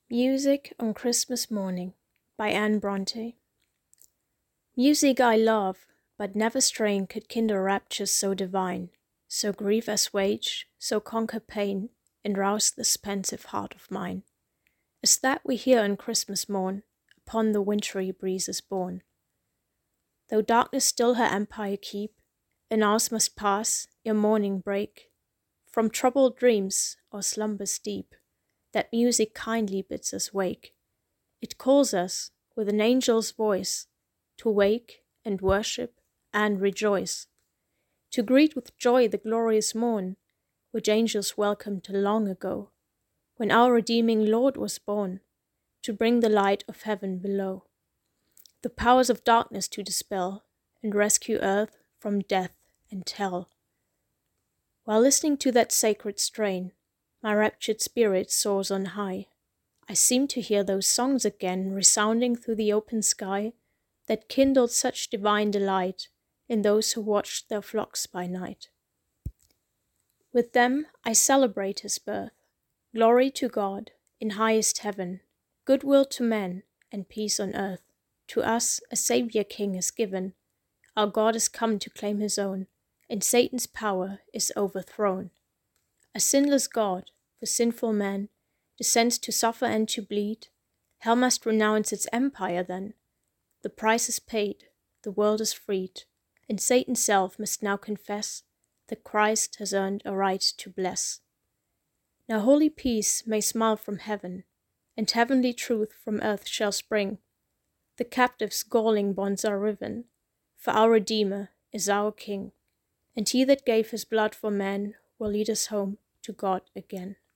Music on Christmas Morning by Anne Bronte. Music I love, but never strain could kindle raptures so divine, so grief assuage, so conquer pain, and rouse this pensive heart of mine, as that we hear on Christmas morn, upon the wintry breezes borne. Though darkness still her empire keep, and ours must pass ere morning break, from troubled dreams or slumbers deep, that music kindly bids us wake. It calls us, with an angel's voice, to wake and worship and rejoice, to greet with joy the glorious morn, which angels welcomed long ago, when our redeeming Lord was born, to bring the light of heaven below, the powers of darkness to dispel, and rescue earth from death and hell. While listening to that sacred strain, my raptured spirit soars on high. I seem to hear those songs again resounding through the open sky that kindled such divine delight in those who watched their flocks by night. With them I celebrate his birth. Glory to God in highest heaven, goodwill to men, and peace on earth. To us a Saviour King is given. Our God is come to claim his own, and Satan's power is overthrown. A sinless God, for sinful man, descends to suffer and to bleed. Hell must renounce its empire then. The price is paid, the world is freed, and Satan's self must now confess that Christ has earned a right to bless. Now holy peace may smile from heaven, and heavenly truth from earth shall spring. The captive's galling bonds are riven, for our Redeemer is our King, and he that gave his blood for man will lead us home to God again.